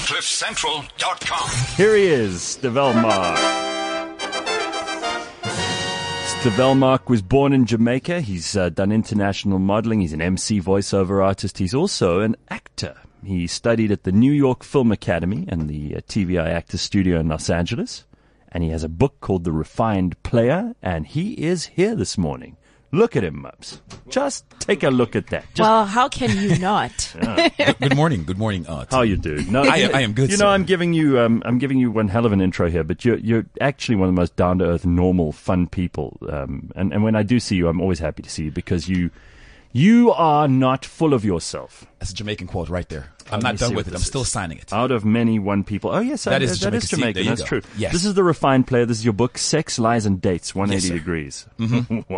CliffCentral.com. Here he is, Stevelmark. Stevelmark was born in Jamaica. He's done international modeling. He's an MC voiceover artist. He's also an actor. He studied at the New York Film Academy and the TVI Actors Studio in Los Angeles. And he has a book called The Refined Player. And he is here this morning. Look at him, Mubs. Just take a look at that. Well, how can you not? Good morning. How you do? No, I am good. You sir. know, I'm giving you one hell of an intro here, but you're actually one of the most down to earth, normal, fun people. And when I do see you, I'm always happy to see you because you are not full of yourself. That's a Jamaican quote right there. I'm not done with it. I'm still signing it. Out of many, one people. Oh yes, that is Jamaican. That's true. Yes. This is The Refined Player. This is your book, Sex, Lies, and Dates, 180 Yes, degrees. Mm-hmm.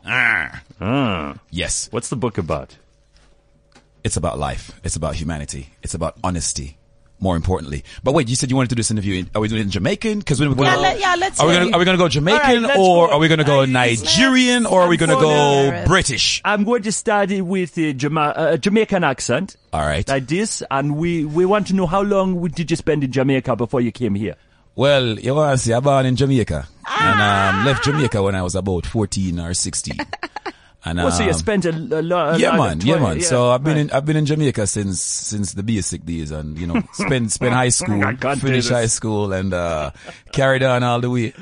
Wow. Yes. What's the book about? It's about life. It's about humanity. It's about honesty. More importantly, but wait, you said you wanted to do this interview. Are we doing it in Jamaican? Because when we're going, let's. Are we going to go Jamaican, right, or go. are we going to go Nigerian, or are we going to go British? I'm going to start it with a Jamaican accent. All right. Like this, and we want to know how long did you spend in Jamaica before you came here? Well, you want to see, I born in Jamaica and left Jamaica when I was about 14 or 16. And, so you spent a lot. Yeah, man. Yeah. So I've been in Jamaica since the basic days, and spent high school, finished high school, and carried on all the way.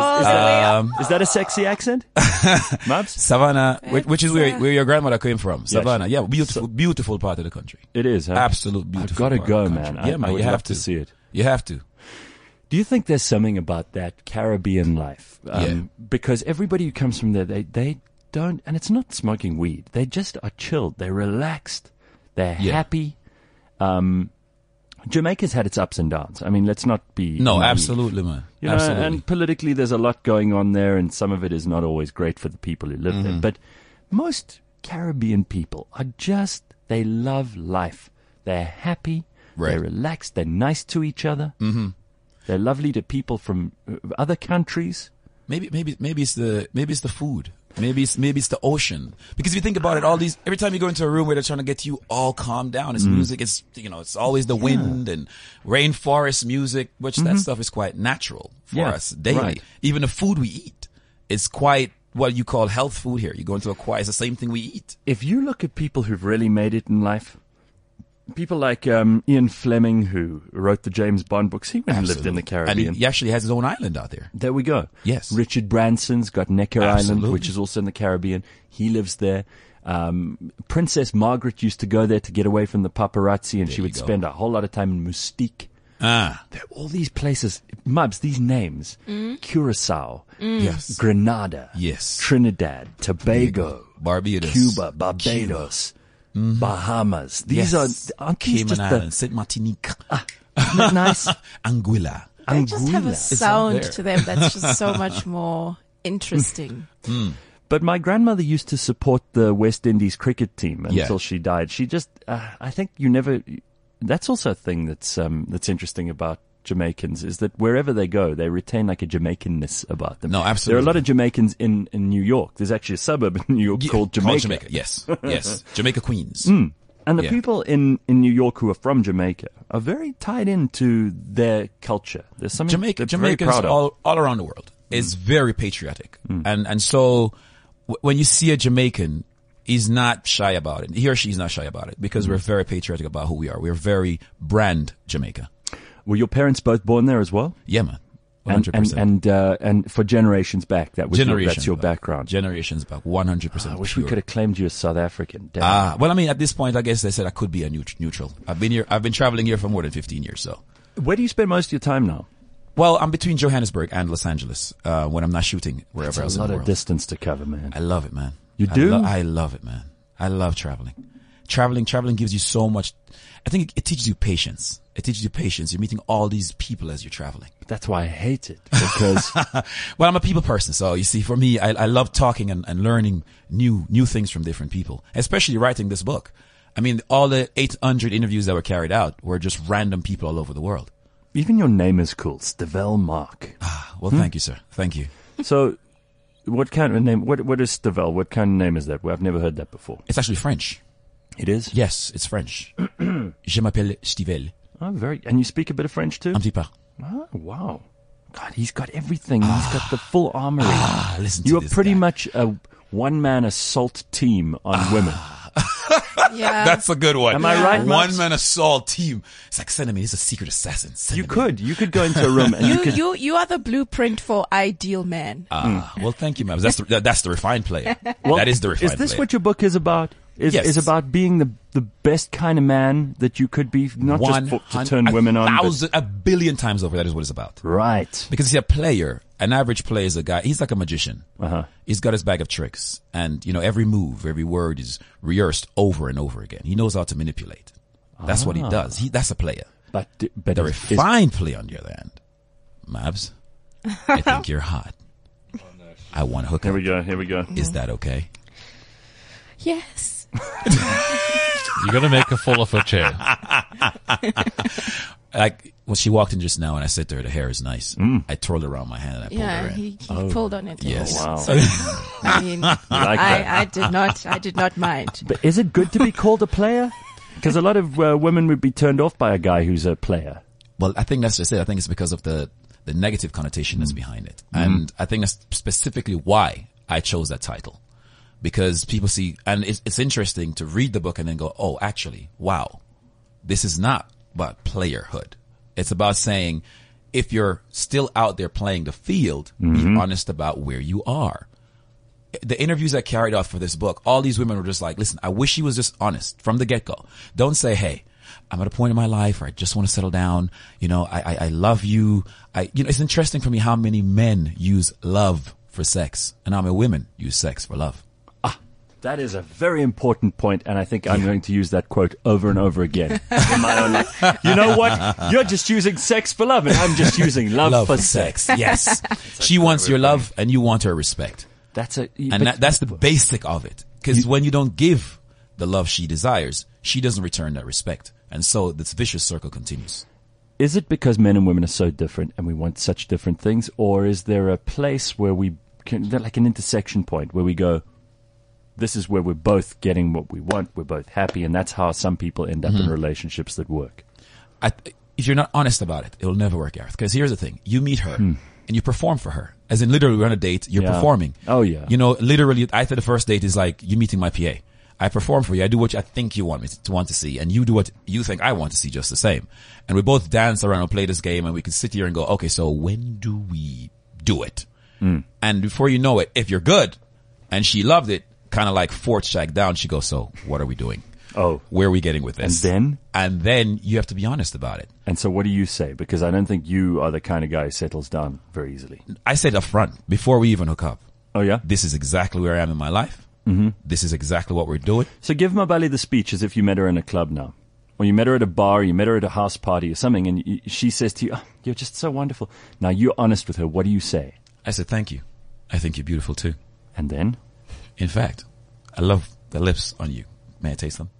Is that a sexy accent, Mubs? Savannah, which is where your grandmother came from. Savannah, yeah, beautiful part of the country. It is, huh? Absolute beautiful. I've got to go, man. Yeah, man. You have to see it. You have to. Do you think there's something about that Caribbean life? Because everybody who comes from there, they don't, and it's not smoking weed. They just are chilled. They're relaxed. They're happy. Jamaica's had its ups and downs. I mean, let's not be naive. Absolutely, man. Absolutely. And politically, there's a lot going on there, and some of it is not always great for the people who live there. But most Caribbean people are they love life. They're happy. Right. They're relaxed. They're nice to each other. Mm-hmm. They're lovely to people from other countries. Maybe it's the food. Maybe it's the ocean. Because if you think about it, every time you go into a room where they're trying to get you all calmed down, it's music, it's always the wind and rainforest music, which that stuff is quite natural for us daily. Right. Even the food we eat is quite what you call health food here. You go into it's the same thing we eat. If you look at people who've really made it in life, people like Ian Fleming, who wrote the James Bond books, he went and lived in the Caribbean. And he actually has his own island out there. There we go. Yes. Richard Branson's got Necker Island, which is also in the Caribbean. He lives there. Princess Margaret used to go there to get away from the paparazzi, and she would spend a whole lot of time in Mustique. There are all these places, Mubs, these names. Curacao. Yes. Grenada. Yes. Trinidad. Tobago. Barbados. Cuba. Barbados. Bahamas. These aren't these Cayman Islands, Saint Martinique. Isn't that nice? Anguilla. They just have a sound to them that's just so much more interesting. But my grandmother used to support the West Indies cricket team until she died. She just, I think that's also a thing that's interesting about Jamaicans, is that wherever they go, they retain like a Jamaicanness about them. No, absolutely. There are a lot of Jamaicans in New York. There's actually a suburb in New York called Jamaica. Yes. Jamaica Queens. And the people in New York who are from Jamaica are very tied into their culture. There's something Jamaicans all around the world is very patriotic. And so when you see a Jamaican, he's not shy about it. He or she's not shy about it because we're very patriotic about who we are. We're very brand Jamaica. Were your parents both born there as well? Yeah, man. 100%. And for generations back, that's your background. Generations back, 100%. I wish we could have claimed you as South African. Well, I mean, at this point, I guess they said I could be a neutral. I've been traveling here for more than 15 years, so. Where do you spend most of your time now? Well, I'm between Johannesburg and Los Angeles, when I'm not shooting wherever else in the world. That's a lot of distance to cover, man. I love it, man. You do? I love it, man. I love traveling. Traveling gives you so much. I think it teaches you patience. You're meeting all these people as you're traveling. That's why I hate it, because well, I'm a people person. So you see, for me, I love talking and learning new things from different people, especially writing this book. I mean, all the 800 interviews that were carried out were just random people all over the world. Even your name is cool, Stevelmark. Well, thank you, sir. Thank you. So, what kind of name, what is Stevel? What kind of name is that? Well, I've never heard that before. It's actually French. It is? Yes, it's French. Je m'appelle Stevel. Oh, and you speak a bit of French too? Un petit peu. Oh, wow. God, he's got everything. He's got the full armory. Listen to You are this pretty guy. much a one-man assault team on women. Yeah. That's a good one. Am I right, Max? One-man assault team. It's like, send me. He's a secret assassin. Send You him in. could go into a room and you could. You are the blueprint for ideal man. Well, thank you, ma'am. That's the refined player. Well, that is the refined Is this player. what your book is about? Yes. Is about being the best kind of man that you could be, not just to turn women on. but- a billion times over. That is what it's about. Right. Because you see, a player, an average player is a guy, he's like a magician. Uh-huh. He's got his bag of tricks. And, every move, every word is rehearsed over and over again. He knows how to manipulate. That's what he does. That's a player. But The refined player, on the other hand, Mavs, I think you're hot. I want to hook Here up. we go. Is that okay? Yes. You're going to make her fall off her chair. Like, when she walked in just now and I said to her, the hair is nice. I twirled around my hand and I pulled Yeah, her in. he pulled on it. Yes. Wow. So, I mean, like that. I did not mind. But is it good to be called a player? Because a lot of women would be turned off by a guy who's a player. Well, I think that's just it. I think it's because of the negative connotation that's behind it. And I think that's specifically why I chose that title. Because people see, and it's interesting to read the book and then go, oh, actually, wow, this is not about playerhood. It's about saying, if you're still out there playing the field, be honest about where you are. The interviews I carried out for this book, all these women were just like, listen, I wish he was just honest from the get-go. Don't say, hey, I'm at a point in my life where I just want to settle down. I love you. It's interesting for me how many men use love for sex and how many women use sex for love. That is a very important point, and I think I'm going to use that quote over and over again in my own life. You know what? You're just using sex for love, and I'm just using love for sex. Yes. She wants your love, and you want her respect. That's That's the basic of it. Because when you don't give the love she desires, she doesn't return that respect. And so this vicious circle continues. Is it because men and women are so different and we want such different things, or is there a place where we can, like an intersection point where we go, this is where we're both getting what we want, we're both happy, and that's how some people end up in relationships that work? If you're not honest about it, it'll never work, Gareth. Because here's the thing. You meet her and you perform for her. As in literally we're on a date, you're performing. Oh, yeah. Literally, I think the first date is like you meeting my PA. I perform for you. I do what I think you want me to want to see, and you do what you think I want to see just the same. And we both dance around and play this game, and we can sit here and go, okay, so when do we do it? And before you know it, if you're good, and she loved it, kind of like fourth shag down, she goes, so what are we doing? Oh. Where are we getting with this? And then you have to be honest about it. And so what do you say? Because I don't think you are the kind of guy who settles down very easily. I said up front, before we even hook up, Oh, yeah? this is exactly where I am in my life. This is exactly what we're doing. So give Mabali the speech as if you met her in a club now. Or you met her at a bar, you met her at a house party or something, and she says to you, oh, you're just so wonderful. Now, you're honest with her. What do you say? I said, thank you. I think you're beautiful too. And then? In fact, I love the lips on you. May I taste them?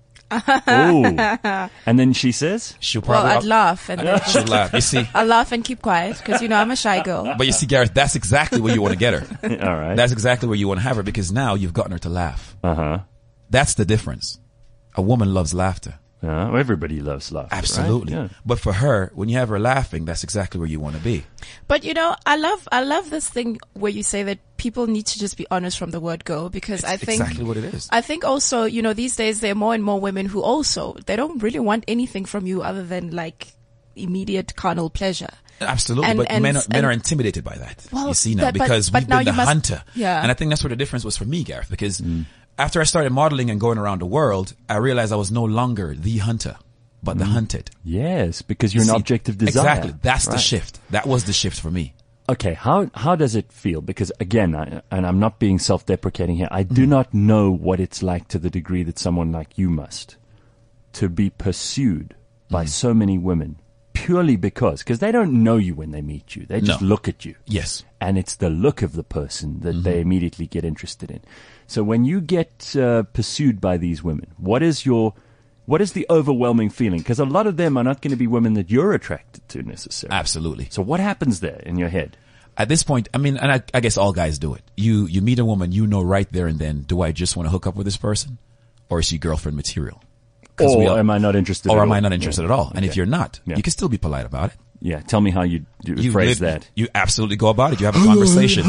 Oh. And then she says? She'll Well, probably I'd laugh and then she'll laugh. You see? I'll laugh and keep quiet because I'm a shy girl. But you see, Gareth, that's exactly where you want to get her. All right. That's exactly where you want to have her because now you've gotten her to laugh. Uh-huh. That's the difference. A woman loves laughter. Everybody loves laughter. Absolutely. Right? Yeah. But for her, when you have her laughing, that's exactly where you want to be. But I love this thing where you say that people need to just be honest from the word go because I think exactly what it is. I think also, these days there are more and more women who also, they don't really want anything from you other than like immediate carnal pleasure. Absolutely, but men are intimidated by that. Well, you see now, because we've now been the you must- hunter. Yeah. And I think that's where the difference was for me, Gareth, because after I started modeling and going around the world, I realized I was no longer the hunter, but the hunted. Yes, because you're an See, object of desire. Exactly. That's the shift. That was the shift for me. Okay, how does it feel? Because again, and I'm not being self-deprecating here, I do not know what it's like to the degree that someone like you must, to be pursued by so many women purely because they don't know you when they meet you. They just look at you. Yes. And it's the look of the person that they immediately get interested in. So when you get pursued by these women, what is the overwhelming feeling? Because a lot of them are not going to be women that you're attracted to necessarily. Absolutely. So what happens there in your head? At this point, and I guess all guys do it. You meet a woman, right there and then, do I just want to hook up with this person? Or is she girlfriend material? Or am I not interested? Or at am all? I not interested at all? And if Okay. you're not, Yeah. you can still be polite about it. Yeah, tell me how you phrase that. You absolutely go about it. You have a conversation.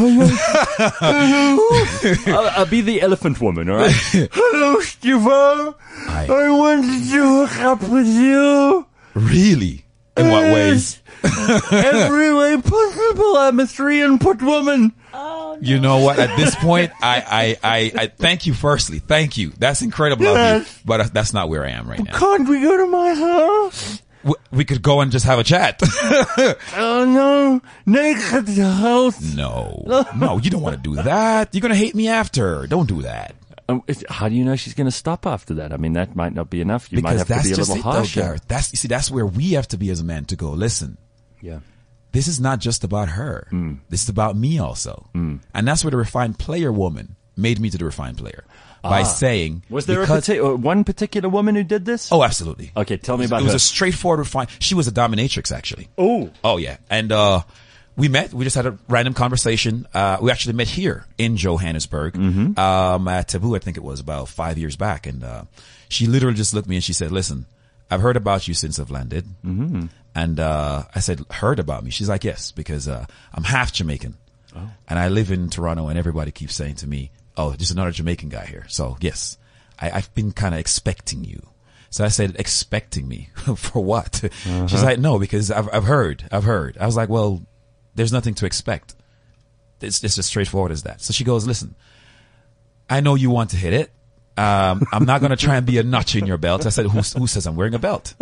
I'll be the elephant woman, all right? Hello, Steve-O. Hi. I wanted to hook up with you. Really? In what ways? Every way possible. I'm a 3-input woman. You know what? At this point, I thank you firstly. Thank you. That's incredible of you. Yes. But that's not where I am right now. Can't we go to my house? We could go and just have a chat. Oh, no. Naked house. No, you don't want to do that. You're going to hate me after. Don't do that. How do you know she's going to stop after that? I mean, that might not be enough. You might Because have to that's be a just little it, though, harsher. Gareth. That's where we have to be as a man to go, listen, Yeah. this is not just about her. This is about me also. And that's where the refined player woman made me to the refined player by saying, Was there because- one particular woman who did this? Oh, absolutely. Okay, tell me about It was her. a straightforward refined. She was a dominatrix, actually. Oh. Oh yeah. And, we met, we just had a random conversation. We actually met here in Johannesburg, at Taboo, I think it was about 5 years back. And, she literally just looked at me and she said, listen, I've heard about you since I've landed. Mm-hmm. And, I said, heard about me? She's like, yes, because, I'm half Jamaican and I live in Toronto and everybody keeps saying to me, oh, there's another Jamaican guy here. So yes, I've been kind of expecting you. So I said, expecting me for what? She's like, no, because I've heard. I was like, well, there's nothing to expect. It's as straightforward as that. So she goes, listen, I know you want to hit it. I'm not going to try and be a notch in your belt. I said, who says I'm wearing a belt?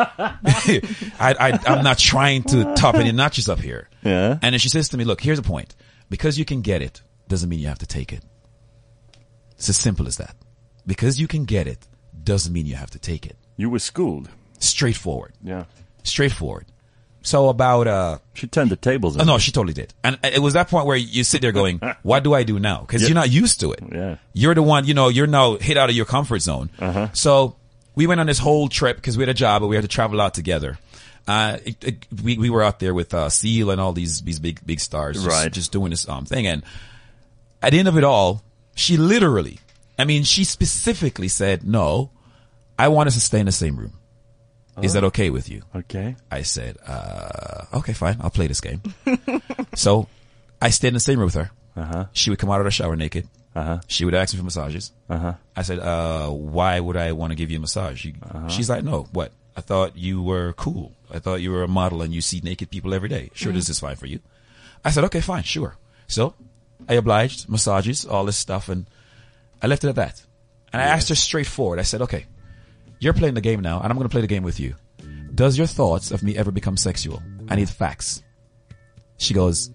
I'm not trying to top any notches up here. Yeah. And then she says to me, look, here's the point. Because you can get it doesn't mean you have to take it. It's as simple as that. Because you can get it doesn't mean you have to take it. You were schooled. Straightforward. Yeah. Straightforward. So about, She turned the tables oh, on no, you. she totally did. And it was that point where you sit there going, what do I do now? Cause you're not used to it. Yeah. You're the one, you're now hit out of your comfort zone. So we went on this whole trip because we had a job, but we had to travel out together. We were out there with, Seal and all these big stars. Just doing this, thing. And at the end of it all, she specifically said, no, I want us to stay in the same room. Is that okay with you? Okay. I said, okay, fine. I'll play this game. So I stayed in the same room with her. She would come out of the shower naked. She would ask me for massages. I said, why would I want to give you a massage? She's like, no, what? I thought you were cool. I thought you were a model and you see naked people every day. Sure, this is fine for you. I said, okay, fine, sure. So I obliged, massages, all this stuff, and I left it at that. And I asked her straightforward. I said, okay, you're playing the game now, and I'm going to play the game with you. Does your thoughts of me ever become sexual? I need facts. She goes,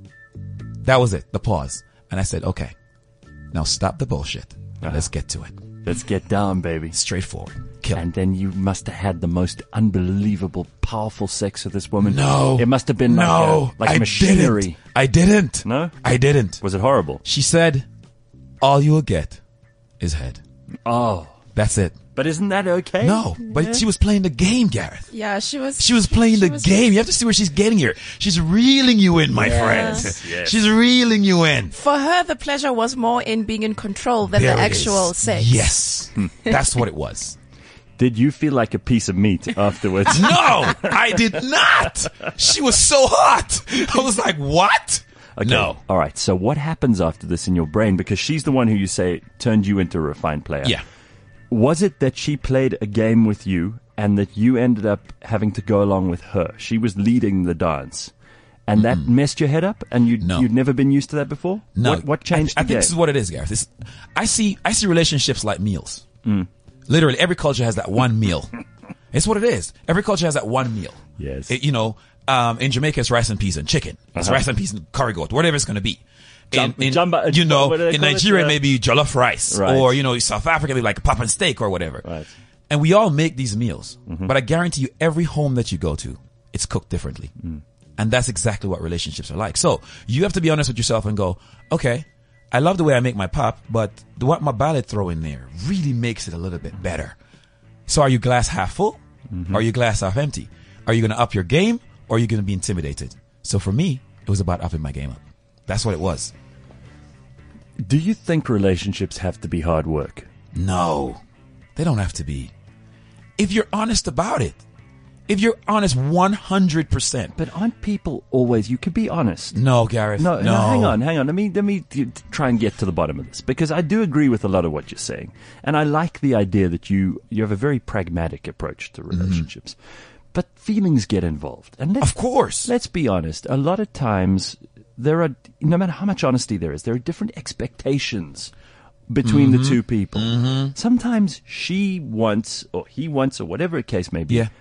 that was it, the pause. And I said, okay, now stop the bullshit. Let's get to it. Let's get down, baby. Straightforward. Kill. And then you must have had the most unbelievable, powerful sex with this woman. No. It must have been like I machinery. I didn't. No? I didn't. Was it horrible? She said, all you will get is head. Oh. That's it. But isn't that okay? No, but she was playing the game, Gareth. Yeah, she was playing the game. You have to see where she's getting here. She's reeling you in, my friend. Yes. She's reeling you in. For her, the pleasure was more in being in control than There the it actual is. sex. Yes. That's what it was. Did you feel like a piece of meat afterwards? No, I did not. She was so hot. I was like, what? Okay. No. All right. So what happens after this in your brain? Because she's the one who you say turned you into a refined player. Yeah. Was it that she played a game with you and that you ended up having to go along with her? She was leading the dance. And that messed your head up? And you'd never been used to that before? No. What changed I the think game? this is what it is, Gareth. I see relationships like meals. Literally, every culture has that one meal. It's what it is. Every culture has that one meal. Yes. In Jamaica, it's rice and peas and chicken. It's rice and peas and curry goat, whatever it's going to be. In what do they Nigeria, call it? maybe jollof rice, Right. or, South Africa, maybe like pop and steak or whatever. Right. And we all make these meals, but I guarantee you every home that you go to, it's cooked differently. And that's exactly what relationships are like. So you have to be honest with yourself and go, okay, I love the way I make my pop, but what my ballet throw in there really makes it a little bit better. So are you glass half full? Or are you glass half empty? Are you going to up your game or are you going to be intimidated? So for me, it was about upping my game up. That's what it was. Do you think relationships have to be hard work? No, they don't have to be. if you're honest about it. If you're honest 100%. But aren't people always, you could be honest. No, Gareth. No, hang on. Let me try and get to the bottom of this, because I do agree with a lot of what you're saying. And I like the idea that you have a very pragmatic approach to relationships. But feelings get involved. And Of course. Let's be honest. A lot of times there are, no matter how much honesty there is, there are different expectations between the two people. Sometimes she wants, or he wants, or whatever the case may be. Yeah.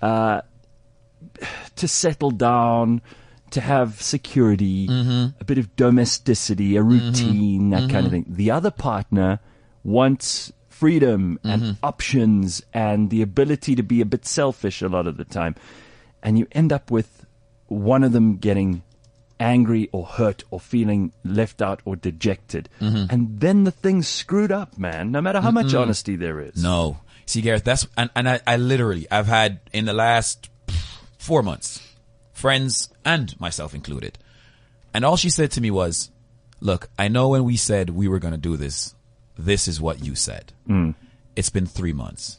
To settle down, to have security, a bit of domesticity, a routine, that kind of thing. The other partner wants freedom and options and the ability to be a bit selfish a lot of the time. And you end up with one of them getting angry or hurt or feeling left out or dejected. And then the thing's screwed up, man, no matter how much honesty there is. No. See, Gareth, and I literally, I've had in the last 4 months, friends and myself included. And all she said to me was, look, I know when we said we were going to do this, this is what you said. It's been 3 months.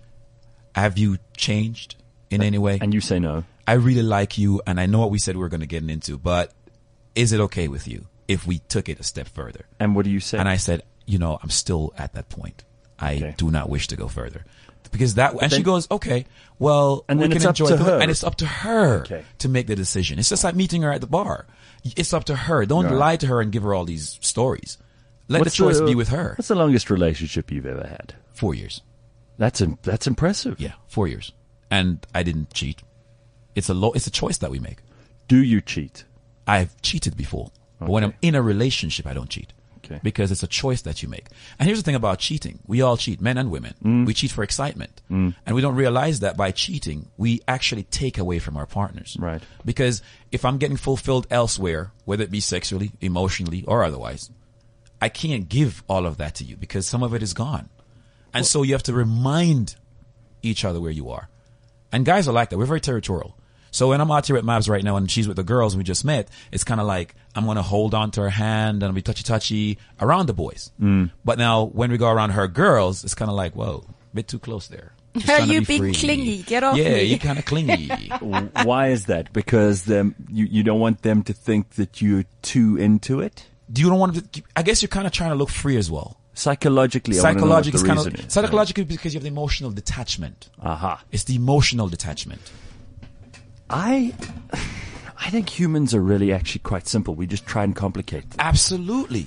Have you changed in any way? And you say no. I really like you, and I know what we said we were going to get into, but is it okay with you if we took it a step further? And what do you say? And I said, I'm still at that point. I do not wish to go further. Because and she goes, okay, well, and then we it's can up enjoy to her. And it's up to her to make the decision. It's just like meeting her at the bar. It's up to her. Don't lie to her and give her all these stories. Let the choice be with her. What's the longest relationship you've ever had? 4 years. That's impressive. Yeah, 4 years. And I didn't cheat. It's a choice that we make. Do you cheat? I've cheated before. But when I'm in a relationship, I don't cheat. Because it's a choice that you make. And here's the thing about cheating. We all cheat, men and women. We cheat for excitement. And we don't realize that by cheating, we actually take away from our partners. Right. Because if I'm getting fulfilled elsewhere, whether it be sexually, emotionally, or otherwise, I can't give all of that to you because some of it is gone. And so you have to remind each other where you are. And guys are like that. We're very territorial. So when I'm out here at Mavs right now and she's with the girls we just met, it's kind of like I'm going to hold on to her hand and be touchy-touchy around the boys. But now when we go around her girls, it's kind of like, whoa, a bit too close there. You being clingy. Get off me. Yeah, you're kind of clingy. Why is that? Because you don't want them to think that you're too into it? You don't want to, I guess you're kind of trying to look free as well. Psychologically, psychologically because you have the emotional detachment. It's the emotional detachment. I think humans are really actually quite simple. We just try and complicate them. Absolutely.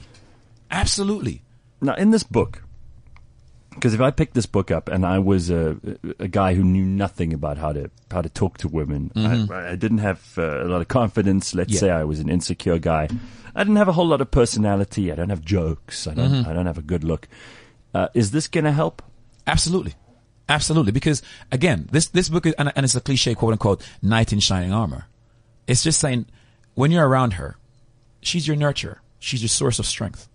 Now, in this book, because if I picked this book up and I was a guy who knew nothing about how to talk to women, I didn't have a lot of confidence. Let's say I was an insecure guy. I didn't have a whole lot of personality. I don't have jokes. I don't have a good look. Is this going to help? Absolutely. Because again, this book is, and it's a cliche, quote unquote, knight in shining armor. It's just saying when you're around her, she's your nurturer. She's your source of strength.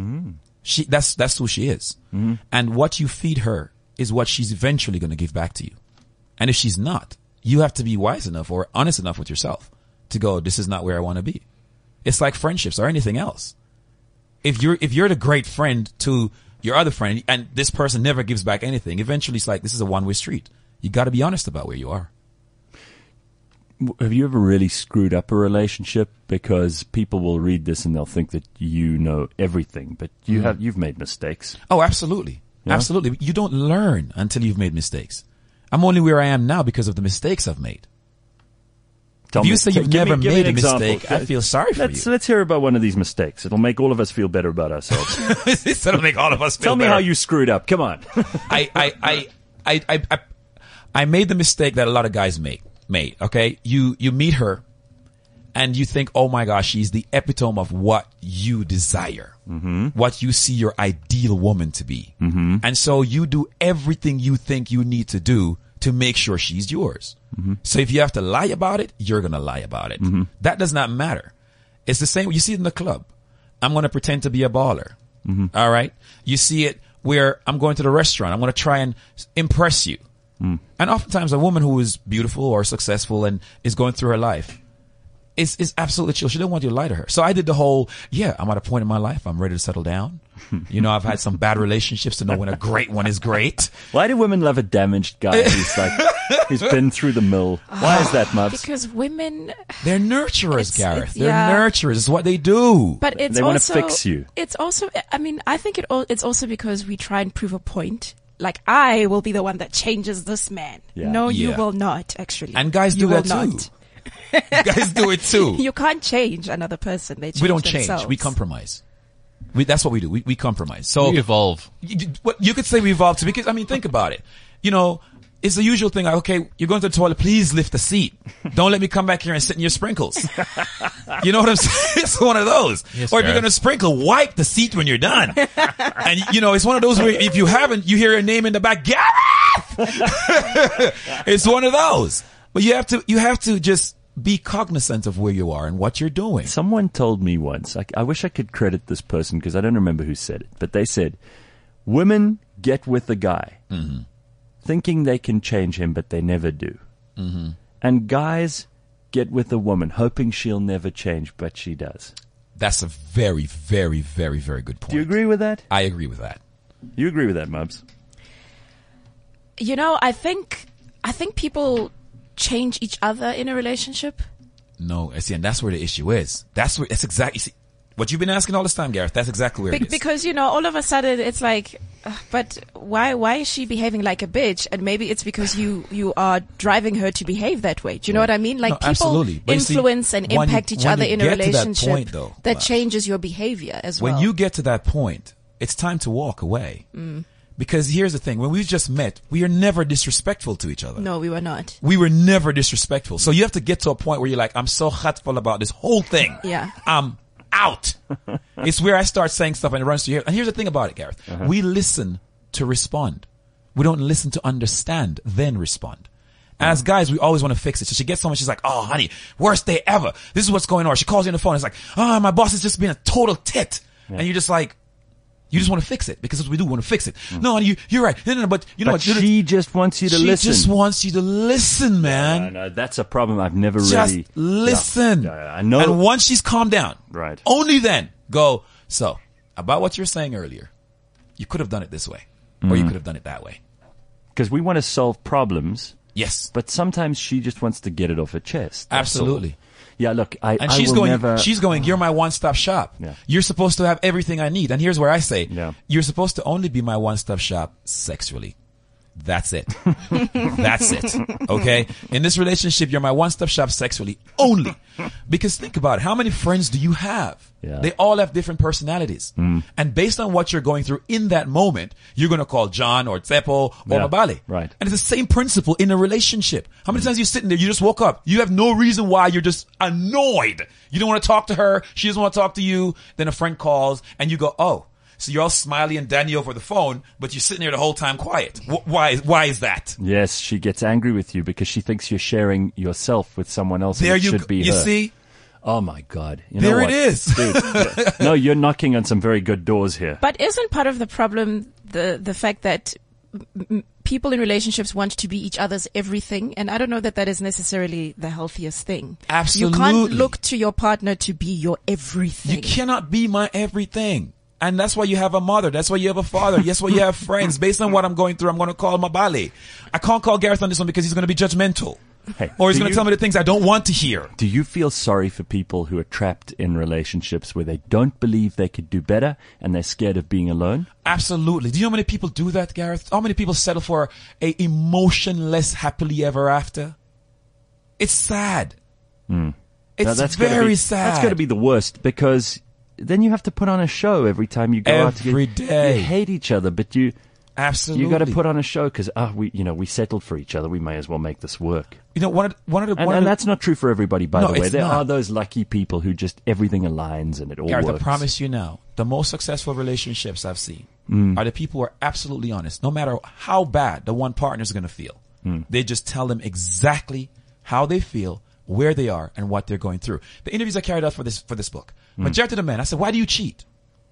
That's who she is. And what you feed her is what she's eventually going to give back to you. And if she's not, you have to be wise enough or honest enough with yourself to go, this is not where I want to be. It's like friendships or anything else. If you're the great friend to your other friend and this person never gives back anything, eventually it's like, this is a one-way street. You got to be honest about where you are. Have you ever really screwed up a relationship? Because people will read this and they'll think that you know everything, but you've made mistakes. Oh, absolutely. Yeah? Absolutely. You don't learn until you've made mistakes. I'm only where I am now because of the mistakes I've made. If you say you've never made a mistake, I feel sorry for you. Let's hear about one of these mistakes. It'll make all of us feel better about ourselves. It'll make all of us feel better. Tell me how you screwed up. Come on. I made the mistake that a lot of guys made. Okay? You meet her and you think, oh my gosh, she's the epitome of what you desire. What you see your ideal woman to be. And so you do everything you think you need to do to make sure she's yours. So if you have to lie about it, you're going to lie about it. That does not matter. It's the same. You see it in the club. I'm going to pretend to be a baller. All right. You see it where I'm going to the restaurant. I'm going to try and impress you. And oftentimes a woman who is beautiful or successful and is going through her life is absolutely chill. She don't want you to lie to her. So I did the whole, I'm at a point in my life. I'm ready to settle down. You know, I've had some bad relationships to know when a great one is great. Why do women love a damaged guy who's been through the mill? Why is that, Mubs? Because women, They're nurturers, It's- Gareth. it's- They're yeah. nurturers. It's what they do. but it's They wanna also fix you. It's also, I mean, I think it's also because we try and prove a point. Like, I will be the one that changes this man. Yeah. No, you Yeah. will not. Actually, And guys You do that will too. not. Guys do it too. You can't change another person. They change We don't themselves. change. We compromise. That's what we do. We compromise. So We evolve. you could say we evolved to, because I mean, think about it. You know, it's the usual thing. Like, okay, you're going to the toilet. Please lift the seat. Don't let me come back here and sit in your sprinkles. You know what I'm saying? It's one of those. Yes, or if you're Gareth. going to sprinkle, wipe the seat when you're done. And you know, it's one of those where if you haven't, you hear a name in the back, Gareth. It's one of those. But you have to just be cognizant of where you are and what you're doing. Someone told me once, I wish I could credit this person because I don't remember who said it, but they said, women get with a guy thinking they can change him, but they never do. And guys get with a woman hoping she'll never change, but she does. That's a very, very, very, very good point. Do you agree with that? I agree with that. You agree with that, Mubs? You know, I think people change each other in a relationship. No, I see, and that's where the issue is. That's exactly, see, what you've been asking all this time, Gareth. That's exactly where it is. Because, you know, all of a sudden it's like, but why is she behaving like a bitch? And maybe it's because you are driving her to behave that way. Do you know what I mean? Like, No, people absolutely. But you see, influence and when you- impact each when other you in a get to that relationship point, though, that Babs, changes your behavior as well. when you get to that point, it's time to walk away. Because here's the thing. When we just met, we are never disrespectful to each other. No, we were not. We were never disrespectful. So you have to get to a point where you're like, I'm so hurtful about this whole thing. Yeah. I'm out. It's where I start saying stuff and it runs to here. And here's the thing about it, Gareth. We listen to respond. We don't listen to understand, then respond. As guys, we always want to fix it. So she gets someone, she's like, oh, honey, worst day ever. This is what's going on. She calls you on the phone. It's like, oh, my boss has just been a total tit. And you're just like, you just want to fix it because that's what we do. We want to fix it. No, and you're right. No, but you know But what? she just wants you to listen. She just wants you to listen, man. No, that's a problem I've never Just really... listen. Yeah, I know. And once she's calmed down, Right. only then go, so, about what you were saying earlier, you could have done it this way. Or you could have done it that way. Because we want to solve problems, Yes. but sometimes she just wants to get it off her chest. That's all. Absolutely. Yeah, look, I And will she's going, you're my one-stop shop. Yeah. You're supposed to have everything I need. And here's where I say, Yeah. you're supposed to only be my one-stop shop sexually. That's it. That's it. Okay? In this relationship, you're my one-stop shop sexually only. Because think about it. How many friends do you have? Yeah. They all have different personalities. And based on what you're going through in that moment, you're going to call John or Tsepo or Yeah. Mabale. Right. And it's the same principle in a relationship. How many times you sitting there, you just woke up. You have no reason why you're just annoyed. You don't want to talk to her. She doesn't want to talk to you. Then a friend calls and you go, oh. So you're all smiley and dandy over the phone, but you're sitting there the whole time quiet. Why is that? Yes, she gets angry with you because she thinks you're sharing yourself with someone else. There and it you should go. be You her. see? Oh my God! You know There what? it is. Dude, yeah. No, you're knocking on some very good doors here. But isn't part of the problem the fact that people in relationships want to be each other's everything? And I don't know that is necessarily the healthiest thing. Absolutely. You can't look to your partner to be your everything. You cannot be my everything. And that's why you have a mother. That's why you have a father. That's why you have friends. Based on what I'm going through, I'm going to call Mabale. I can't call Gareth on this one because he's going to be judgmental. Hey, Or he's do going to you- tell me the things I don't want to hear. Do you feel sorry for people who are trapped in relationships where they don't believe they could do better and they're scared of being alone? Absolutely. Do you know how many people do that, Gareth? How many people settle for a emotionless happily ever after? It's sad. Now, It's that's gotta very be, sad. That's got to be the worst because then you have to put on a show every time you go out. Every day. You hate each other, but you Absolutely. got to put on a show because we settled for each other. We may as well make this work. You know, one of the And that's not true for everybody, by No, the way. it's There not. are those lucky people who just everything aligns and it all Gareth, works. I promise you now, the most successful relationships I've seen are the people who are absolutely honest. No matter how bad the one partner is going to feel, they just tell them exactly how they feel, where they are, and what they're going through. The interviews I carried out for this book, majority of the men, I said, why do you cheat?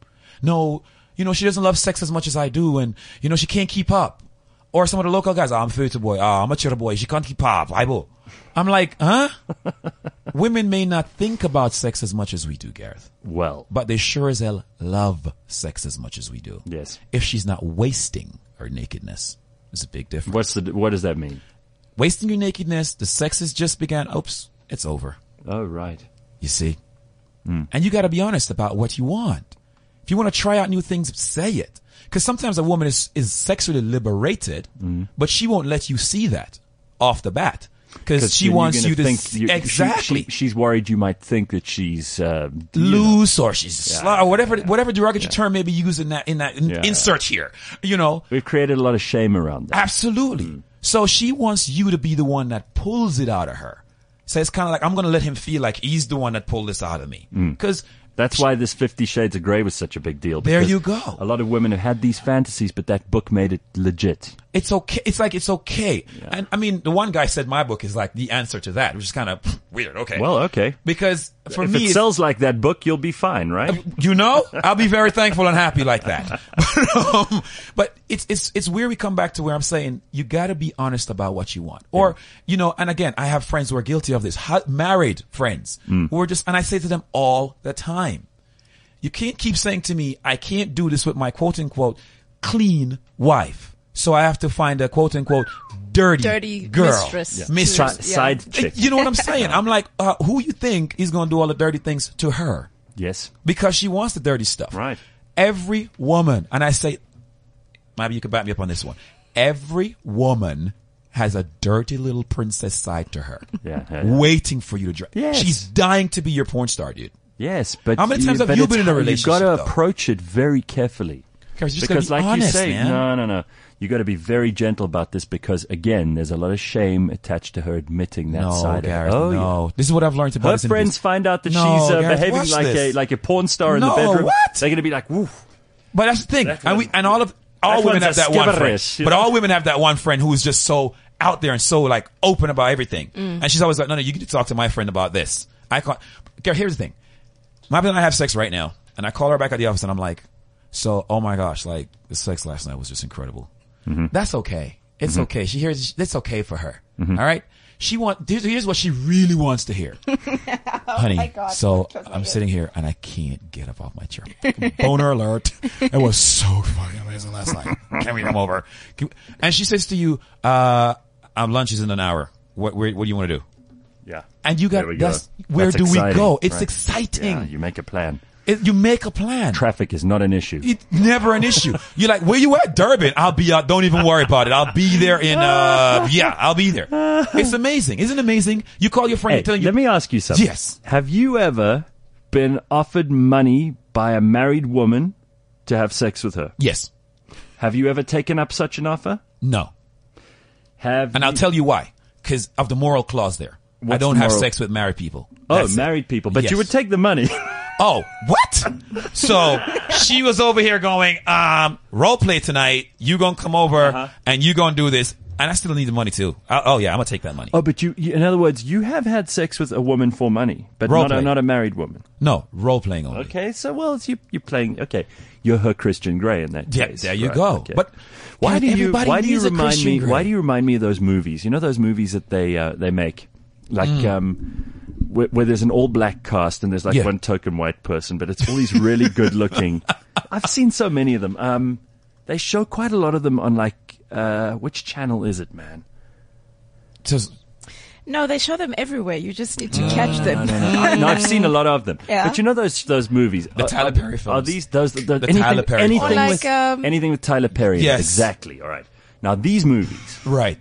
No, she doesn't love sex as much as I do, and she can't keep up. Or some of the local guys, I'm 30 boy, I'm a chitter boy, she can't keep up. I'm like, huh? women may not think about sex as much as we do, Gareth, Well, but they sure as hell love sex as much as we do. yes. If she's not wasting her nakedness, there's a big difference. What does that mean? Wasting your nakedness, the sex has just begun. Oops, it's over. Oh, right. You see? And you got to be honest about what you want. If you want to try out new things, say it. Because sometimes a woman is sexually liberated, but she won't let you see that off the bat. Because she then wants you're you gonna to think exactly she's worried you might think that she's loose or she's or whatever derogatory term may be used in that insert here. You know, We've created a lot of shame around that. absolutely. So she wants you to be the one that pulls it out of her. So it's kind of like, I'm going to let him feel like he's the one that pulled this out of me. Because That's why this 50 Shades of Grey was such a big deal. There because you go. A lot of women have had these fantasies, but that book made it legit. it's okay. It's like, it's okay. And I mean, the one guy said my book is like the answer to that, which is kind of weird. Okay. Well, okay. Because for If me, it sells like that book, you'll be fine, right? you know, I'll be very thankful and happy like that. But it's where we come back to where I'm saying you got to be honest about what you want. Or, you know, and again, I have friends who are guilty of this, married friends who are just, and I say to them all the time, you can't keep saying to me, I can't do this with my quote unquote clean wife. So I have to find a quote unquote dirty girl. mistress. Yeah. Mistress. Side chick. You know what I'm saying? I'm like, who you think is going to do all the dirty things to her? Yes. Because she wants the dirty stuff. Right. Every woman, and I say, maybe you could back me up on this one. Every woman has a dirty little princess side to her. Yeah. Waiting for you to drop. Yes. She's dying to be your porn star, dude. Yes, but How many times have you been in a relationship, You've got to though? approach it very carefully. Because you just Because gotta be like honest, you say, man. no. You got to be very gentle about this because, again, there's a lot of shame attached to her admitting that No, side Gareth, of it. no. This is what I've learned about Her this friends interview. find out that No, she's Gareth, behaving watch like this. a porn star in No, the bedroom. what? They're going to be like, woof. But that's the thing. That And one- all that women one's have a that one friend. skibberess, you But know? all women have that one friend who is just so out there and so like open about everything. And she's always like, no, you get to talk to my friend about this. I can't. Gareth, here's the thing. My husband and I have sex right now. And I call her back at the office and I'm like, so, oh my gosh, like the sex last night was just incredible. That's okay. It's okay. She hears, it's okay for her. All right. Here's what she really wants to hear. Honey, my God, so close my I'm ears. sitting here and I can't get up off my chair. Boner alert. It was so fucking amazing last night. Can we come over? And she says to you, lunch is in an hour. What do you want to do? Yeah. And you got, There we go. that's, where That's do we exciting, go? It's right. exciting. Yeah, you make a plan. You make a plan. Traffic is not an issue. It's never an issue. You're like, where you at? Durban. I'll be out. Don't even worry about it. I'll be there in, I'll be there. It's amazing. Isn't it amazing? You call your friend Hey, and tell you, let me ask you something. Yes. Have you ever been offered money by a married woman to have sex with her? yes, Have you ever taken up such an offer? no. And And I'll tell you why. Because of the moral clause there. I What's don't the have moral- sex with married people. Oh, That's it. married people. But Yes. you would take the money. Oh, what? So she was over here going, role play tonight. You gonna come over and you gonna do this. And I still need the money too. I'm gonna take that money. Oh, but you, in other words, you have had sex with a woman for money, but Role not play. not a married woman. No, role playing only. Okay, so well, it's you're playing. Okay, you're her Christian Grey in that Yeah, case. there you Right, go. okay. But why do you everybody needs a remind Christian me? Grey. Why do you remind me of those movies? You know those movies that they make, like where there's an all black cast and there's like Yeah. one token white person, but it's all these really good looking. I've seen so many of them. They show quite a lot of them on like which channel is it, man? Just, No, they show them everywhere. You just need to catch them. No, I've seen a lot of them. Yeah. But you know those movies. The Tyler Perry Are films. these those the Tyler anything, Perry anything films. Or with like, anything with Tyler Perry? in it? Yes. Exactly. All right. Now these movies, right.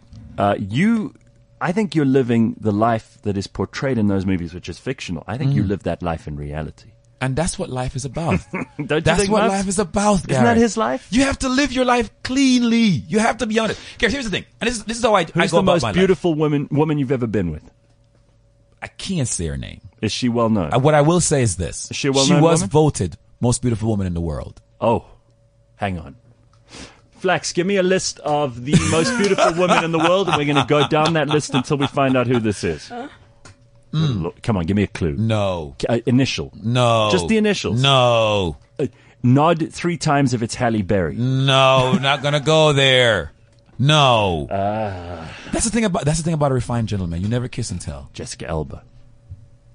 I think you're living the life that is portrayed in those movies, which is fictional. I think you live that life in reality. And that's what life is about. Don't you That's think, what Muff? life is about, Isn't that Gareth. his life? You have to live your life cleanly. You have to be honest. Gareth, here's the thing. And this is how I Who's go the about most my life. beautiful woman you've ever been with? I can't say her name. Is she well known? What I will say is this. Is she a well-known was woman? voted most beautiful woman in the world. Oh, hang on. Flax, give me a list of the most beautiful women in the world, and we're going to go down that list until we find out who this is. Look, come on, give me a clue. No. Initial. No. Just the initials. No. Nod 3 times if it's Halle Berry. No, not gonna go there. No. That's the thing about a refined gentleman. You never kiss and tell. Jessica Alba.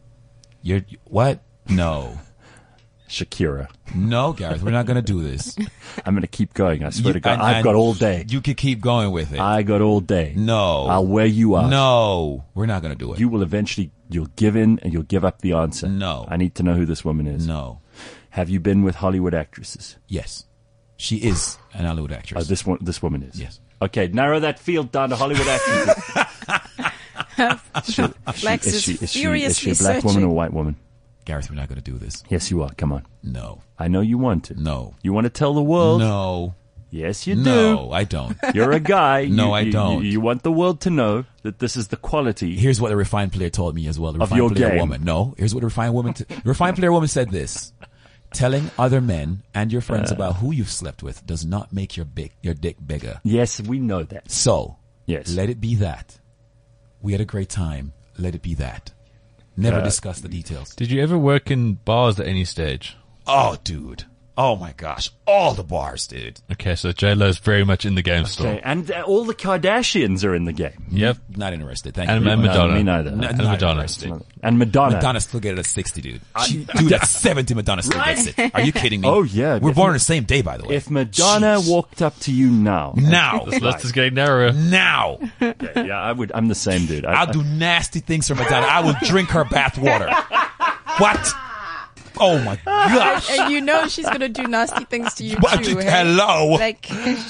What? No. Shakira. No, Gareth, we're not going to do this. I'm going to keep going. I swear to God. I've got all day. You can keep going with it. I got all day. No. I'll wear you out. No. We're not going to do it. You will eventually, you'll give in and you'll give up the answer. No. I need to know who this woman is. No. Have you been with Hollywood actresses? Yes. She is an Hollywood actress. This woman is? Yes. Okay, narrow that field down to Hollywood actresses. Flex is Is she furiously a black woman or a searching. white woman? Gareth, we're not going to do this. Yes, you are. Come on. No. I know you want to. No. You want to tell the world? No. Yes, you do. No, I don't. You're a guy. No, I don't. You want the world to know that this is the quality. Here's what the refined player told me as well. The Of refined your player game. woman. No. Here's what the refined woman. The refined player woman said this: telling other men and your friends about who you've slept with does not make your dick bigger. Yes, we know that. So, Yes. let it be that. We had a great time. Let it be that. Never discuss the details. Did you ever work in bars at any stage? Oh, dude. Oh my gosh. All the bars, dude. Okay, so J-Lo's very much in the game still. Okay, and all the Kardashians are in the game. Yep. Not interested. Thank And you. Madonna. No, me neither. And Not Madonna. interested. And Madonna. Madonna still get it at 60, dude. Dude, at 70, Madonna still gets it. Are you kidding me? Oh, yeah. We're born on the same day, by the way. If Madonna Jeez. walked up to you now. Now. This list is getting narrower. Now. Okay, yeah, I would. I'm the same dude. I'll do nasty things for Madonna. I will drink her bath water. What? Oh my gosh. And you know she's going to do nasty things to you What? too. hey? Hello. Like,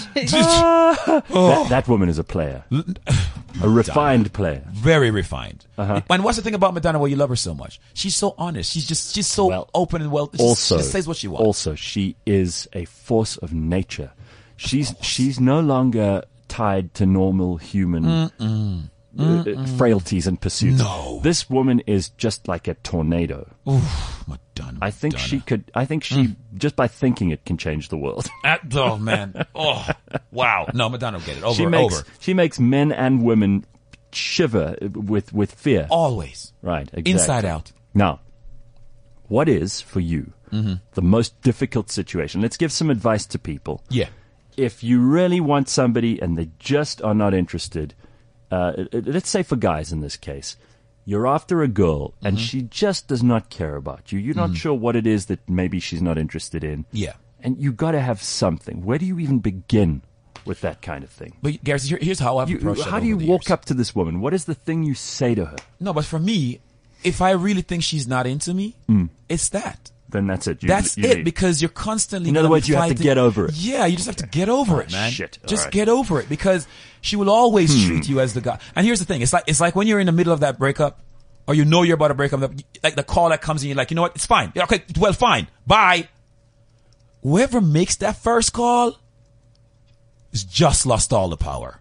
That woman is a player. A refined player. Very refined. And what's the thing about Madonna why you love her so much? She's so honest. She's so Well, open and well. Also, she just says what she wants. Also, she is a force of nature. She's no longer tied to normal human frailties and pursuits. No. This woman is just like a tornado. Madonna. I think Madonna. she could. I think she just by thinking it can change the world. Oh man. Oh wow. No, Madonna will get it. Over. She makes men and women shiver with fear. Always. Right. Exactly. Inside out. Now, what is for you the most difficult situation? Let's give some advice to people. Yeah. If you really want somebody and they just are not interested, let's say for guys in this case, you're after a girl and she just does not care about you. You're not sure what it is that maybe she's not interested in. Yeah. And you got to have something. Where do you even begin with that kind of thing? But Gareth, here's how I've approached it How do you over the walk years. up to this woman? What is the thing you say to her? No, but for me, if I really think she's not into me, it's that. Then that's it. That's you it, leave. because you're constantly. In other gonna words, be you have to fighting. get over it. Yeah, you just have to get over it, man. shit. All Just right. get over it, because she will always treat you as the guy. And here's the thing: it's like when you're in the middle of that breakup, or you know you're about to break up, like the call that comes in, you're like, you know what? It's fine. Yeah, okay, well, fine. Bye. Whoever makes that first call has just lost all the power.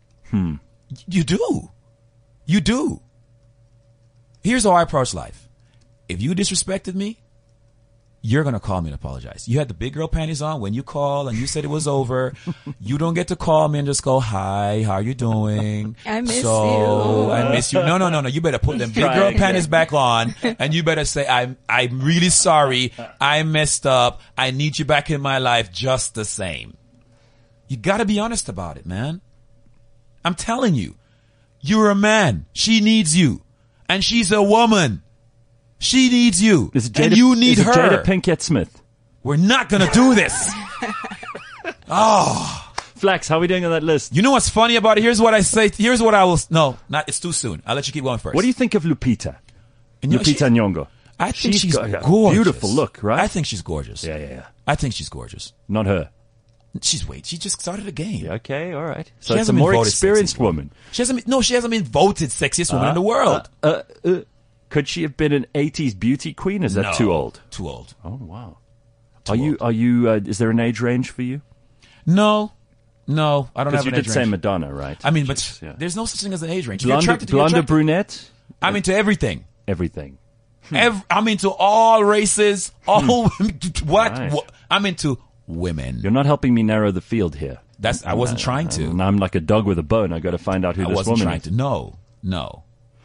You do. You do. Here's how I approach life. If you disrespected me, you're going to call me and apologize. You had the big girl panties on when you call and you said it was over. You don't get to call me and just go, hi, how you doing? I miss you. I miss you. No. You better put them big Try girl again. panties back on and you better say, I'm really sorry. I messed up. I need you back in my life just the same. You got to be honest about it, man. I'm telling you, you're a man. She needs you. And she's a woman. She needs you. Is it and Jada, you need is it her. Jada Pinkett Smith? We're not going to do this. Flax, how are we doing on that list? You know what's funny about it? Here's what I say. Here's what I will. No, it's too soon. I'll let you keep going first. What do you think of Lupita? And you know, Lupita Nyong'o. I think she's got a gorgeous. beautiful look, right? I think she's gorgeous. Yeah. I think she's gorgeous. Not her. She just started a game. Yeah, okay, all right. She So it's a hasn't been more voted experienced sexiest woman. She hasn't been voted sexiest woman in the world. Could she have been an 80s beauty queen? Is that No, too old? Too old. Oh, wow. Too Are you, is there an age range for you? No, I don't have Because you an did age say range. Madonna, right? I mean, Which but is, yeah. there's no such thing as an age range. If you're Blonde, attracted to blonde or attracted. brunette? I'm into everything. Everything. I'm into all races, all what? Right. I'm into women. You're not helping me narrow the field here. I wasn't trying to. And I'm like a dog with a bone. I got to find out who I this wasn't woman trying is. to. No.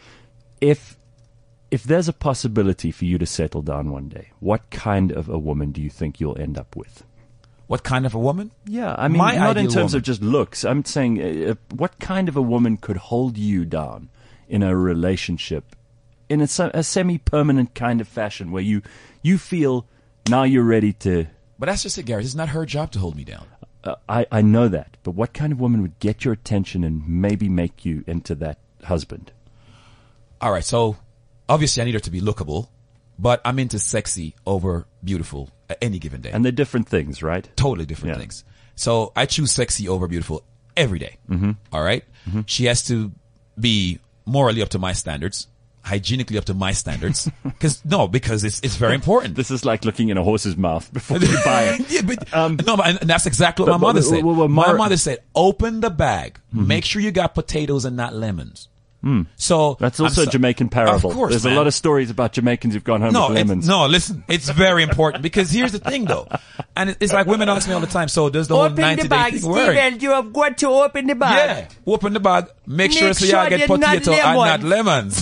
If there's a possibility for you to settle down one day, what kind of a woman do you think you'll end up with? What kind of a woman? Yeah, I mean, My not in ideal terms woman. of just looks. I'm saying, what kind of a woman could hold you down in a relationship in a semi-permanent kind of fashion where you feel now you're ready to. But that's just it, Gareth. It's not her job to hold me down. I know that, but what kind of woman would get your attention and maybe make you into that husband? All right, so obviously I need her to be lookable, but I'm into sexy over beautiful at any given day. And they're different things, right? Totally different things. So I choose sexy over beautiful every day. Mm-hmm. All right? Mm-hmm. She has to be morally up to my standards, hygienically up to my standards. Because it's very important. This is like looking in a horse's mouth before you buy it. Yeah, but, and that's exactly what my mother said. My mother said, open the bag. Mm-hmm. Make sure you got potatoes and not lemons. So that's also a Jamaican parable. Of course, there's a lot of stories about Jamaicans who've gone home with lemons. Listen, it's very important because here's the thing though. And it's like women ask me all the time, so does the whole 90-day thing work? Steven, you have got to open the bag. Yeah, open the bag. Make sure so you get potato and not lemons.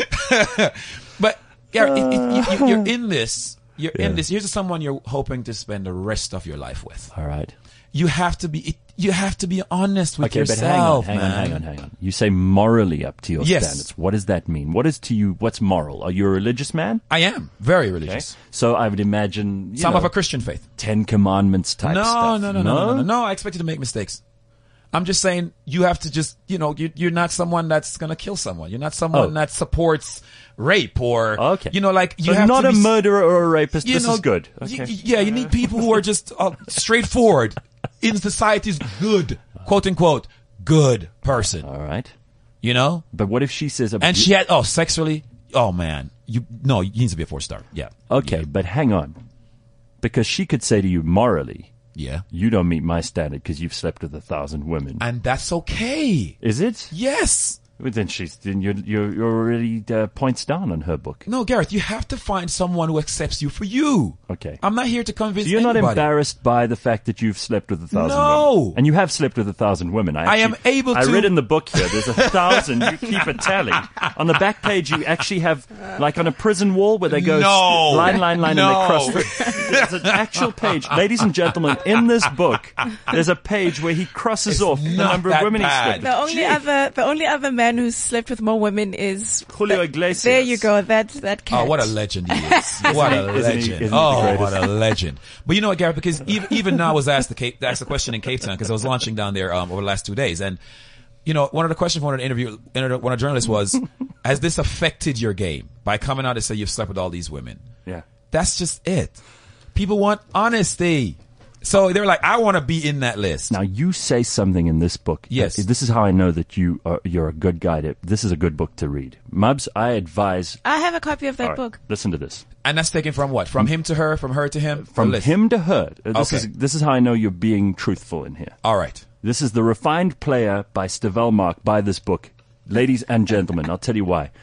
But you're in this. You're in this. Here's someone you're hoping to spend the rest of your life with. All right. You have to be honest with yourself. But hang on. You say morally up to your standards. What does that mean? What is to you? What's moral? Are you a religious man? I am very religious. Okay. So I would imagine some of a Christian faith, 10 Commandments type stuff. No. I expect you to make mistakes. I'm just saying you have to just you're not someone that's gonna kill someone. You're not someone that supports rape or you're not a murderer or a rapist. This is good. Okay. You need people who are just straightforward. In society's good, quote unquote, good person. All right. But what if she says, and she had, sexually, man, you needs to be a 4-star. Yeah. Okay. Yeah. But hang on. Because she could say to you morally, you don't meet my standard because you've slept with 1,000 women. And that's okay. Is it? Yes. Well, then you're already points down on her book. No, Gareth, you have to find someone who accepts you for you. Okay. I'm not here to convince you're anybody. Not embarrassed by the fact that you've slept with 1,000 No. women. And you have slept with 1,000 women. I am able to. I read in the book here, there's 1,000, you keep a tally. On the back page, you actually have, like on a prison wall where they go line, and they cross. There's an actual page. Ladies and gentlemen, in this book, there's a page where he crosses off the number of women he slept with. The only other man who's slept with more women is Julio Iglesias. There you go. That cat. Oh, what a legend he is! What a legend! What a legend! But you know what, Gareth? Because even now I was asked the question in Cape Town because I was launching down there over the last 2 days, and one of the questions from one of the journalists was, "Has this affected your game by coming out and say you've slept with all these women?" Yeah, that's just it. People want honesty. So they're like, I want to be in that list. Now you say something in this book. Yes. This is how I know that you're a good guy. This is a good book to read. Mubs, I advise. I have a copy of that book. Listen to this. And that's taken from what? From him to her? From her to him? From him to her. This is how I know you're being truthful in here. All right. This is The Refined Player by Stavelmark. Buy this book. Ladies and gentlemen, I'll tell you why.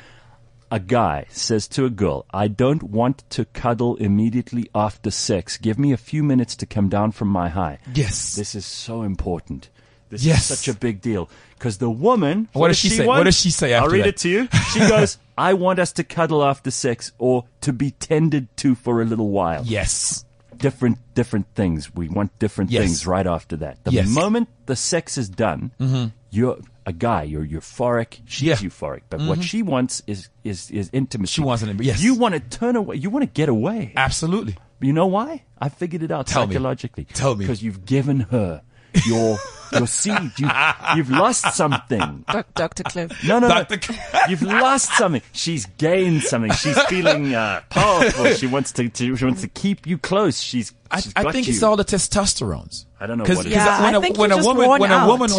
A guy says to a girl, I don't want to cuddle immediately after sex. Give me a few minutes to come down from my high. Yes. This is so important. This is such a big deal. Because the woman... What does she say? What does she say after that? I'll read it to you. She goes, I want us to cuddle after sex or to be tended to for a little while. Yes. Different things. We want different things right after that. The moment the sex is done, you're a guy, you're euphoric, she's euphoric. But what she wants is intimacy. She wants an You want to turn away, you want to get away. Absolutely. You know why? I figured it out psychologically. Tell me. Because you've given her your seed. You've lost something. Dr. Cliff. No. You've lost something. She's gained something. She's feeling powerful. She wants to keep you close. I think it's all the testosterones. I don't know what it is. When a woman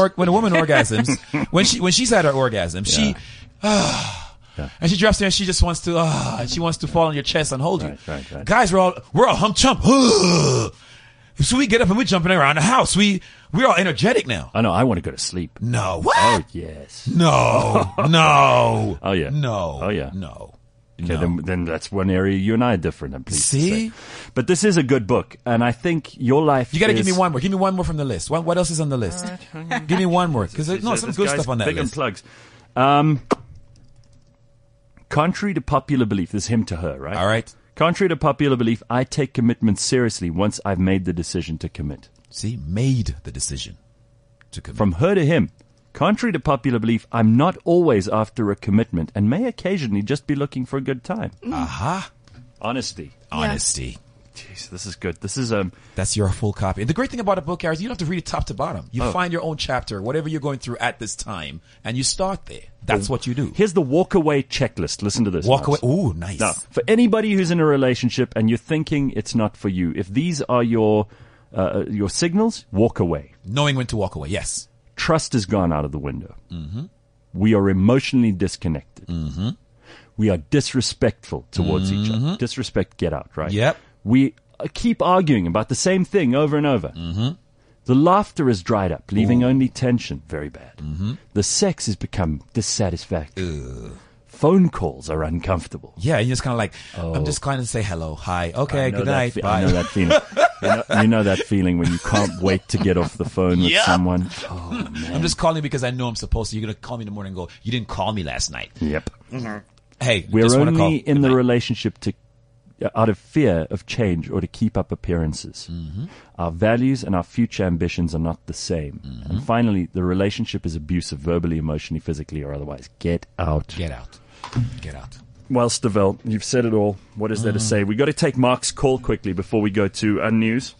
orgasms, when she's at her orgasm, she and she drops there and she just wants to fall on your chest and hold you. Right. Guys, we're all hump chump. So we get up and we're jumping around the house. We're all energetic now. I know. I want to go to sleep. No. What? Oh, yes. No. No. Oh, yeah. No. Oh, yeah. No. Okay, No. then that's one area you and I are different. I'm pleased to See? say. But this is a good book, and I think your life. You got to give me one more. Give me one more from the list. What else is on the list? Give me one more, because there's some good stuff on that big list. And plugs. Contrary to popular belief, this is him to her, right? All right. Contrary to popular belief, I take commitment seriously once I've made the decision to commit. See, made the decision to commit. From her to him. Contrary to popular belief, I'm not always after a commitment and may occasionally just be looking for a good time. Aha. Honesty. Honesty. Jeez, this is good. This is That's your full copy. And the great thing about a book, Harris, you don't have to read it top to bottom. You find your own chapter, whatever you're going through at this time, and you start there. That's what you do. Here's the walk away checklist. Listen to this. Walk away. Miles. Ooh, nice. Now, for anybody who's in a relationship and you're thinking it's not for you, if these are your signals, walk away. Knowing when to walk away. Yes. Trust has gone out of the window. Mm-hmm. We are emotionally disconnected. Mm-hmm. We are disrespectful towards each other. Disrespect, get out, right? Yep. We keep arguing about the same thing over and over. Mm-hmm. The laughter has dried up, leaving only tension. Very bad. Mm-hmm. The sex has become dissatisfactory. Phone calls are uncomfortable. Yeah, and you're just kind of like, I'm just going to say hello, hi, okay, good night, bye. I know that feeling. you know that feeling when you can't wait to get off the phone with someone. Oh, man. I'm just calling because I know I'm supposed to. You're going to call me in the morning and go, you didn't call me last night. Yep. Mm-hmm. Hey, we're just only call. in the relationship out of fear of change or to keep up appearances. Mm-hmm. Our values and our future ambitions are not the same. Mm-hmm. And finally, the relationship is abusive, verbally, emotionally, physically, or otherwise. Get out. Get out. Get out. Well, Stavel, you've said it all. What is there to say? We've got to take Mark's call quickly before we go to news.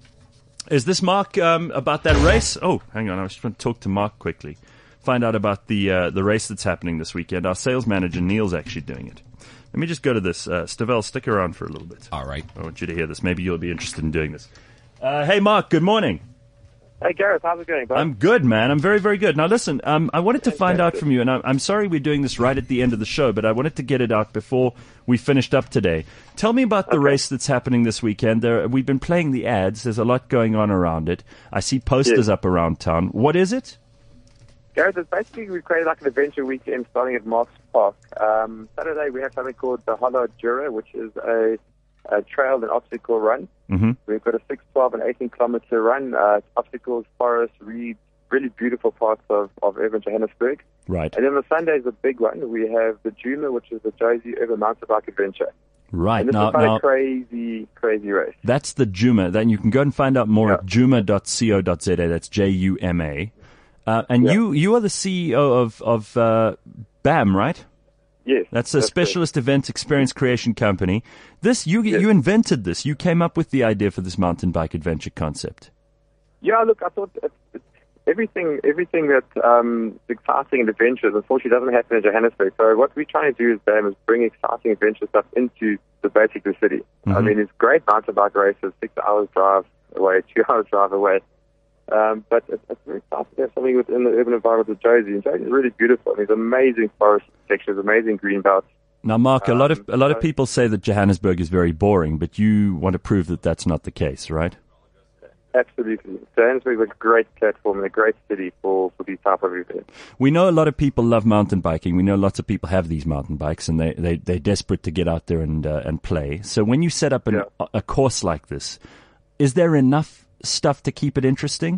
Is this Mark about that race? Oh, hang on. I was just going to talk to Mark quickly. Find out about the race that's happening this weekend. Our sales manager, Neil's actually doing it. Let me just go to this. Stavel, stick around for a little bit. All right. I want you to hear this. Maybe you'll be interested in doing this. Hey, Mark, good morning. Hey, Gareth, how's it going, bud? I'm good, man. I'm very, very good. Now, listen, I wanted to find out from you, and I'm sorry we're doing this right at the end of the show, but I wanted to get it out before we finished up today. Tell me about the race that's happening this weekend. We've been playing the ads. There's a lot going on around it. I see posters up around town. What is it? Gareth, it's basically we've created like an adventure weekend starting at Marks Park. Saturday we have something called the Hollow Jura, which is a trail and obstacle run. Mm-hmm. We've got a 6, 12, and 18-kilometer run. Obstacles, forests, reeds, really beautiful parts of urban Johannesburg. Right. And then on Sunday is the big one. We have the Juma, which is the Josie Urban Mountain Bike Adventure. Right. And this is quite a crazy race. That's the Juma. Then you can go and find out more at juma.co.za. That's Juma. And you are the CEO of BAM, right? Yes. That's a specialist event experience creation company. You invented this. You came up with the idea for this mountain bike adventure concept. Yeah, look, I thought it's everything that exciting and adventurous, unfortunately, doesn't happen in Johannesburg. So what we're trying to do is BAM is bring exciting adventure stuff into the city. Mm-hmm. I mean, it's great mountain bike races, 6 hours drive away, 2 hours drive away. But it's very exciting to have something within the urban environment of Josie. And Josie is really beautiful. I mean, there's amazing forest sections, amazing green belts. Now, Mark, a lot of people say that Johannesburg is very boring, but you want to prove that that's not the case, right? Absolutely. Johannesburg is a great platform and a great city for these type of events. We know a lot of people love mountain biking. We know lots of people have these mountain bikes, and they're desperate to get out there and play. So when you set up a course like this, is there enough stuff to keep it interesting?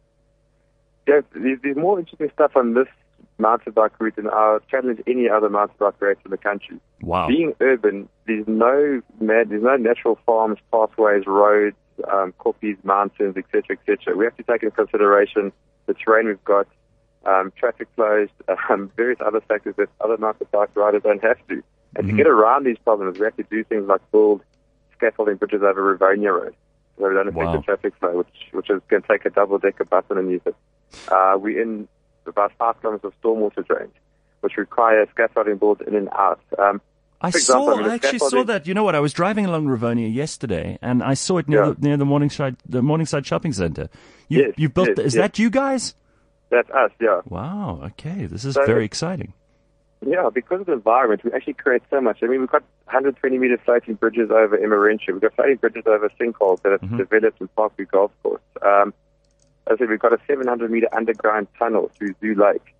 Yeah, there's more interesting stuff on this mountain bike route than I challenge any other mountain bike race in the country. Wow. Being urban, there's no natural farms, pathways, roads, koppies, mountains, etc., etc. We have to take into consideration the terrain we've got, traffic flows, various other factors that other mountain bike riders don't have to. And to get around these problems, we have to do things like build scaffolding bridges over Rivonia Road, so we don't affect the traffic flow, which is going to take a double-decker bus underneath it. We're in about 5 kilometers of stormwater drains, which require scaffolding boards in and out. I actually saw that. You know what? I was driving along Rivonia yesterday, and I saw it near the Morningside Shopping Centre. You built. Is that you guys? That's us. Yeah. Wow. Okay. This is very exciting. Yeah, because of the environment, we actually create so much. I mean, we've got 120-meter floating bridges over Emmarentia. We've got floating bridges over sinkholes that have developed in Parkview Golf Course. As I said, we've got a 700-meter underground tunnel through Zoo Lake.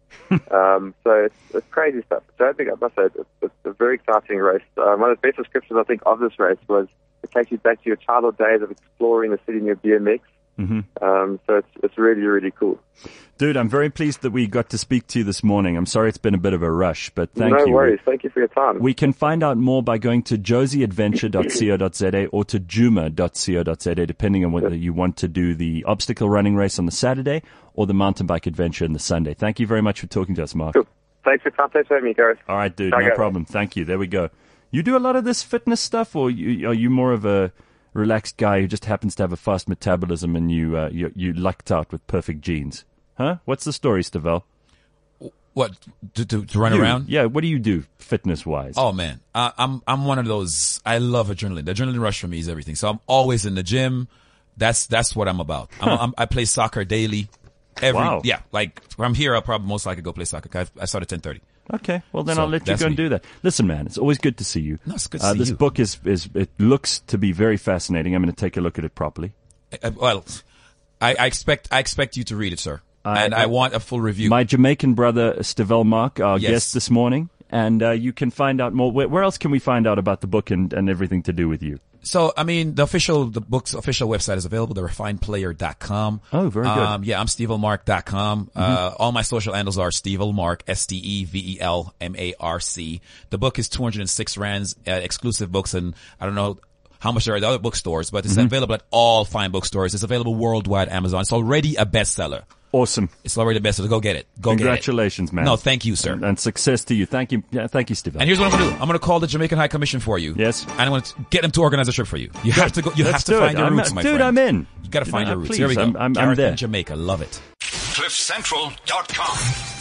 So it's crazy stuff. So I think I must say it's a very exciting race. One of the best descriptions I think of this race was it takes you back to your childhood days of exploring the city in your BMX So it's really, really cool. Dude, I'm very pleased that we got to speak to you this morning. I'm sorry it's been a bit of a rush, but thank you. No worries. Thank you for your time. We can find out more by going to josieadventure.co.za or to juma.co.za, depending on whether you want to do the obstacle running race on the Saturday or the mountain bike adventure on the Sunday. Thank you very much for talking to us, Mark. Cool. Thanks for having me, Gareth. All right, dude, no problem. Thank you. There we go. You do a lot of this fitness stuff, or are you more of a relaxed guy who just happens to have a fast metabolism and you lucked out with perfect genes? Huh? What's the story, Stavel? What, to run around? Yeah, what do you do fitness-wise? Oh, man. I'm one of those, I love adrenaline. The adrenaline rush for me is everything. So I'm always in the gym. That's what I'm about. I play soccer daily. Wow. Yeah, like from here, I'll probably most likely go play soccer. I start at 10:30. Okay, well then I'll let you go and do that. Listen, man, it's always good to see you. No, it's good to see this you. book is it looks to be very fascinating. I'm going to take a look at it properly. Well, I expect you to read it, sir. I want a full review. My Jamaican brother, Stavel Mark, our Yes. guest this morning. And you can find out more. Where else can we find out about the book and everything to do with you? So, I mean, the book's official website is available, therefineplayer.com. Oh, very good. Yeah, I'm stevelmark.com. All my social handles are stevelmark, STEVELMARC. The book is 206 rands, exclusive books, and I don't know how much there are at the other bookstores, but it's available at all fine bookstores. It's available worldwide, Amazon. It's already a bestseller. Awesome. It's already a bestseller. Go get it. Congratulations, man. No, thank you, sir. And success to you. Thank you. Yeah, thank you, Stavel. And here's what I'm going to do. I'm going to call the Jamaican High Commission for you. Yes. And I'm going to get them to organize a trip for you. You have to go. You have to find your roots, my friend. Dude, I'm in. You got to find your roots. Please, Here we go. I'm Gareth there. in Jamaica. Love it. CliffCentral.com